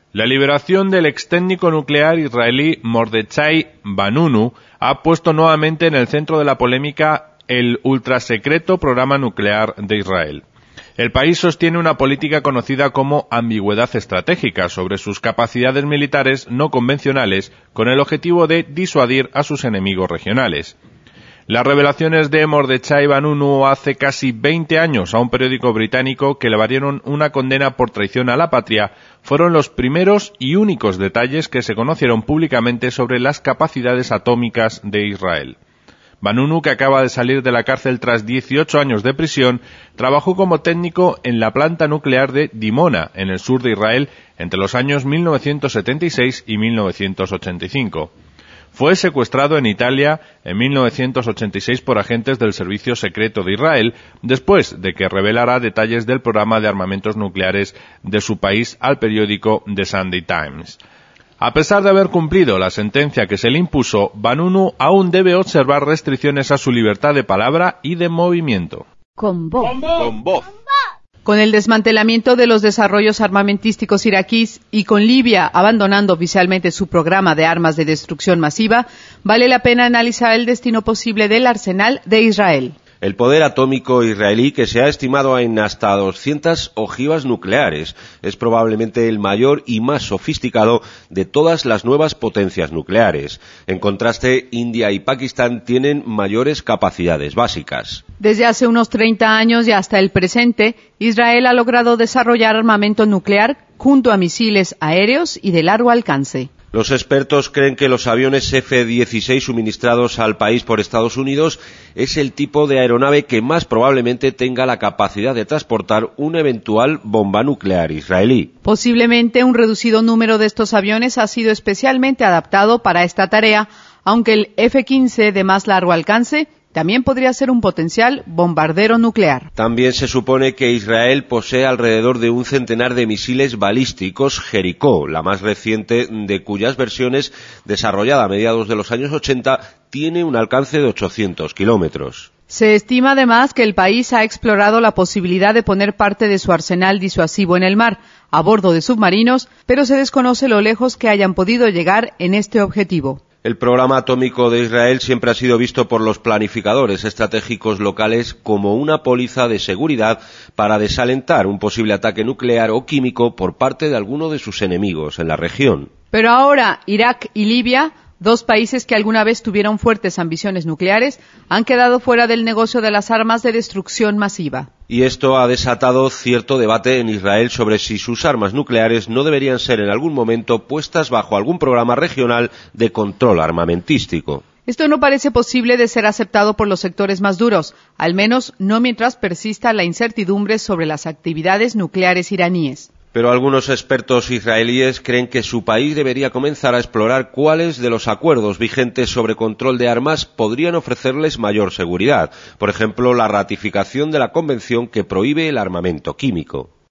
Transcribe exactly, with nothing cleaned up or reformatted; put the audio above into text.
La liberación del ex técnico nuclear israelí Mordechai Vanunu ha puesto nuevamente en el centro de la polémica el ultrasecreto programa nuclear de Israel. El país sostiene una política conocida como ambigüedad estratégica sobre sus capacidades militares no convencionales con el objetivo de disuadir a sus enemigos regionales. Las revelaciones de Mordechai Vanunu hace casi veinte años a un periódico británico que le valieron una condena por traición a la patria fueron los primeros y únicos detalles que se conocieron públicamente sobre las capacidades atómicas de Israel. Vanunu, que acaba de salir de la cárcel tras dieciocho años de prisión, trabajó como técnico en la planta nuclear de Dimona, en el sur de Israel, entre los años mil novecientos setenta y seis y mil novecientos ochenta y cinco. Fue secuestrado en Italia en mil novecientos ochenta y seis por agentes del Servicio Secreto de Israel, después de que revelara detalles del programa de armamentos nucleares de su país al periódico The Sunday Times. A pesar de haber cumplido la sentencia que se le impuso, Vanunu aún debe observar restricciones a su libertad de palabra y de movimiento. Con voz. Con voz. Con el desmantelamiento de los desarrollos armamentísticos iraquíes y con Libia abandonando oficialmente su programa de armas de destrucción masiva, vale la pena analizar el destino posible del arsenal de Israel. El poder atómico israelí, que se ha estimado en hasta doscientas ojivas nucleares, es probablemente el mayor y más sofisticado de todas las nuevas potencias nucleares. En contraste, India y Pakistán tienen mayores capacidades básicas. Desde hace unos treinta años y hasta el presente, Israel ha logrado desarrollar armamento nuclear junto a misiles aéreos y de largo alcance. Los expertos creen que los aviones F dieciséis suministrados al país por Estados Unidos es el tipo de aeronave que más probablemente tenga la capacidad de transportar una eventual bomba nuclear israelí. Posiblemente un reducido número de estos aviones ha sido especialmente adaptado para esta tarea, aunque el F quince de más largo alcance también podría ser un potencial bombardero nuclear. También se supone que Israel posee alrededor de un centenar de misiles balísticos Jericó, la más reciente de cuyas versiones, desarrollada a mediados de los años ochenta, tiene un alcance de ochocientos kilómetros. Se estima además que el país ha explorado la posibilidad de poner parte de su arsenal disuasivo en el mar, a bordo de submarinos, pero se desconoce lo lejos que hayan podido llegar en este objetivo. El programa atómico de Israel siempre ha sido visto por los planificadores estratégicos locales como una póliza de seguridad para desalentar un posible ataque nuclear o químico por parte de alguno de sus enemigos en la región. Pero ahora Irak y Libia, dos países que alguna vez tuvieron fuertes ambiciones nucleares, han quedado fuera del negocio de las armas de destrucción masiva. Y esto ha desatado cierto debate en Israel sobre si sus armas nucleares no deberían ser en algún momento puestas bajo algún programa regional de control armamentístico. Esto no parece posible de ser aceptado por los sectores más duros, al menos no mientras persista la incertidumbre sobre las actividades nucleares iraníes. Pero algunos expertos israelíes creen que su país debería comenzar a explorar cuáles de los acuerdos vigentes sobre control de armas podrían ofrecerles mayor seguridad. Por ejemplo, la ratificación de la convención que prohíbe el armamento químico.